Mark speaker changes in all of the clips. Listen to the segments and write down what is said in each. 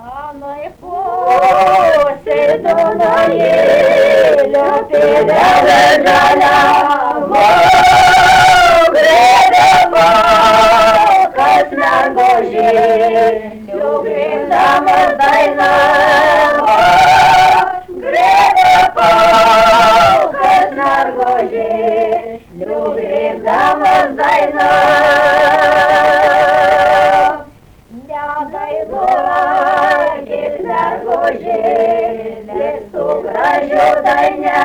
Speaker 1: Ой, посейдоної любила лежала, гриба касна Божі, любив замерзайна, гриба касна Божі, любив замерзайна. Дай Боже, Боже, лесу гражу дайня,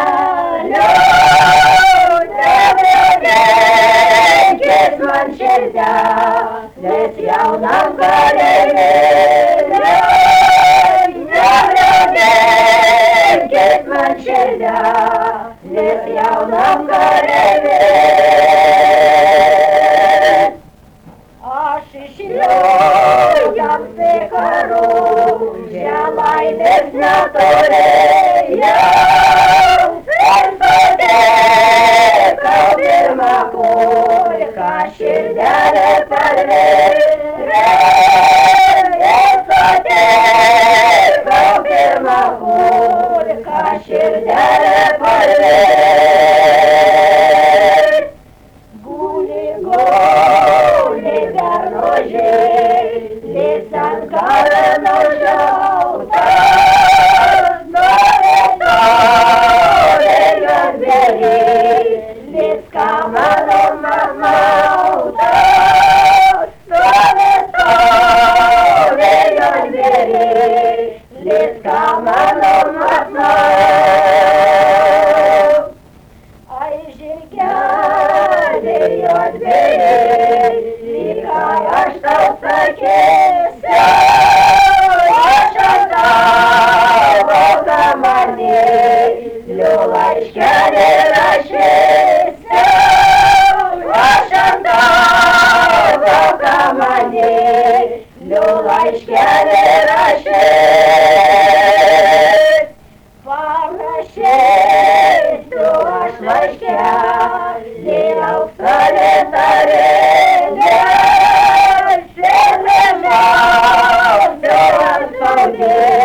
Speaker 1: люди, кисман чердя, лес яв нам кареве, люди, кисман чердя, лес яв нам кареве. Ям пекару, жалай десь на торея, серце кавірма колька, щирдяре парве, серце кавірма колька, щирдяре парве. Гулі дорожі, Лісанкарно жовта, зорею двері, ліс каманом махмаута, зорею двері, ліс каманом махмаута. Ай, жиргя, двері, лікая штовса кеся, ваша команді, люлачка не рашеся, ваша команді, люлачка не рашеся. Парашесть, дуашлачка, ліна в сале тареля, Ой,